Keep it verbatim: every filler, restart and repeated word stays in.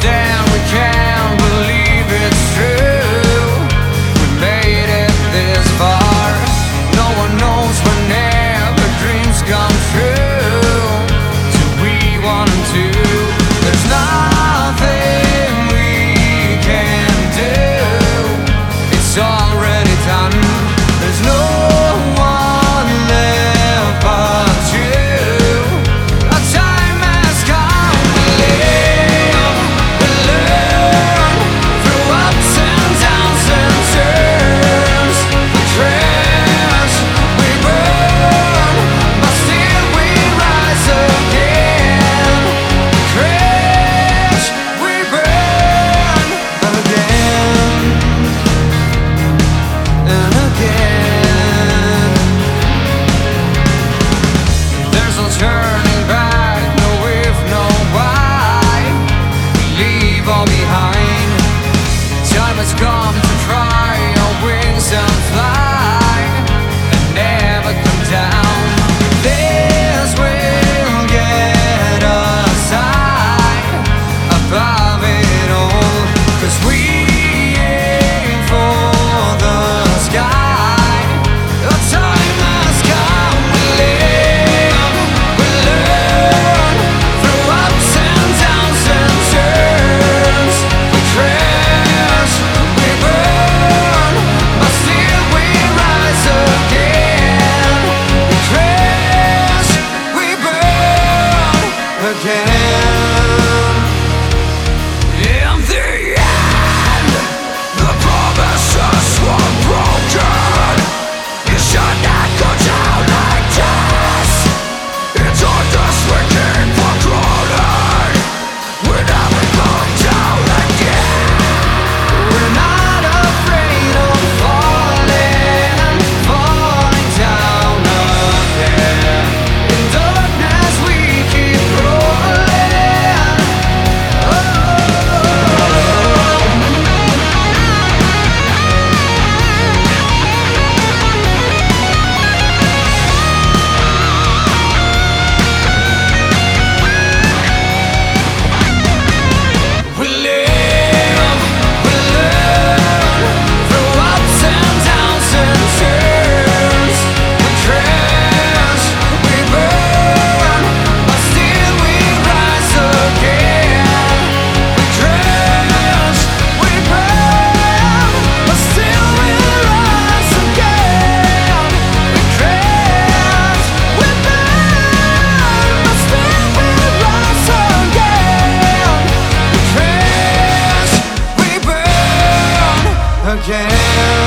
understand, we can't believe it's true. We made it this far. No one knows whenever dreams come true. Do we want to? There's nothing we can do. It's already done. There's no one left but you. Our time has come. We live, we learn through ups and downs and turns. We crash, we burn, but still we rise again. We crash, we burn again and again. There's no turning back, no if, no why. We leave all behind. Time has come to try our wings and fly and never come down. This will get us high above it all, 'cause we aim for the sky. Our time has come. We live, we learn through ups and downs and turns. We crash, we burn, but still we rise again. We crash, we burn again. In the end, the promises were broken. It should not go down like this. It's on us we came for crawling. We never come down again. We're not afraid of falling, falling down again. In darkness we keep rolling. Oh. We live, we learn through ups and downs and turns. We crash, we burn, but still we rise again. We crash, we burn, but still we rise again. We crash, we burn, but still we rise again. We crash, we burn again.